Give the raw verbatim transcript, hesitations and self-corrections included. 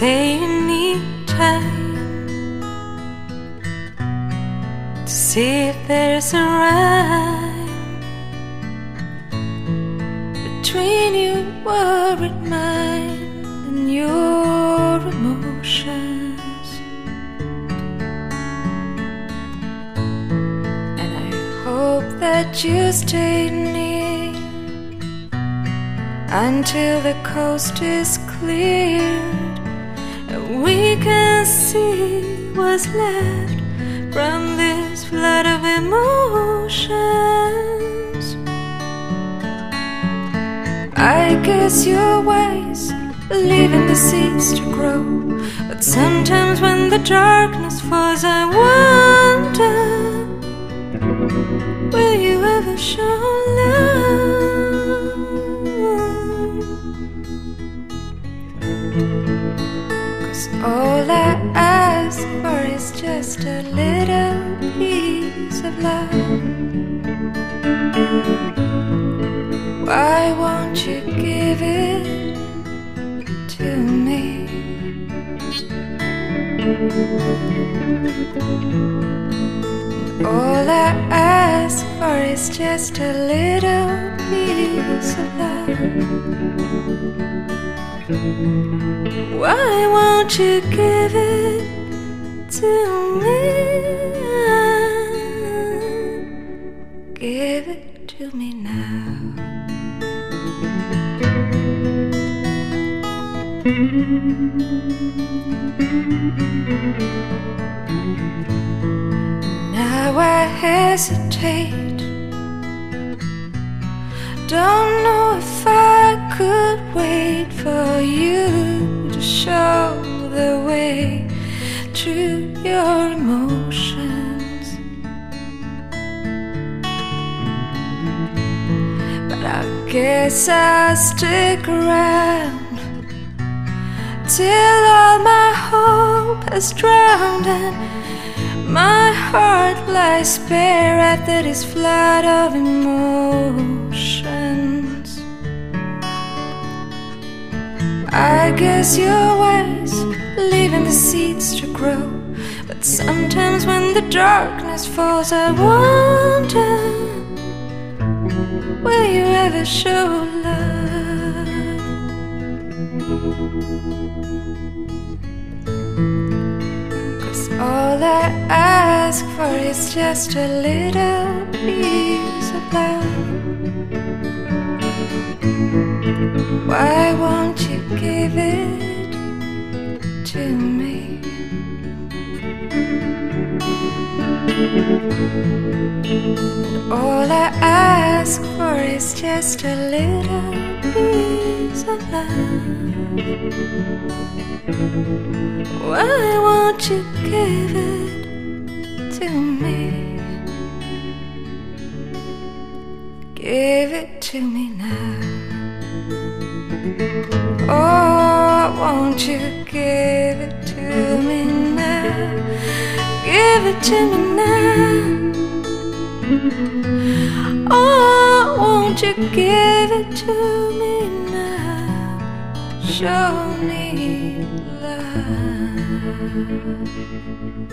say you need time to see if there's a rhyme between your worried mind and your emotions. And I hope that you stay near until the coast is cleared and we can see what's left from this flood of emotions. I guess you're wise, leaving the seeds to grow, but sometimes when the darkness falls I wonder, will you ever show love? All I ask for is just a little piece of love. Why won't you give it to me? All I ask for is just a little piece of love. Why won't you give it to me? Give it to me now. Now I hesitate, don't know if I could wait for you to show the way through your emotions. But I guess I'll stick around till all my hope has drowned and my heart lies bare after this flood of emotions. I guess you're wise, leaving the seeds to grow, but sometimes when the darkness falls I wonder, will you ever show love? Cause all I ask for is just a little piece of love. Why won't you give it to me? All I ask for is just a little piece of love. Why won't you give it to me? Give it to me now. Oh, won't you give it to me now? Give it to me now. Oh, won't you give it to me now? Show me love.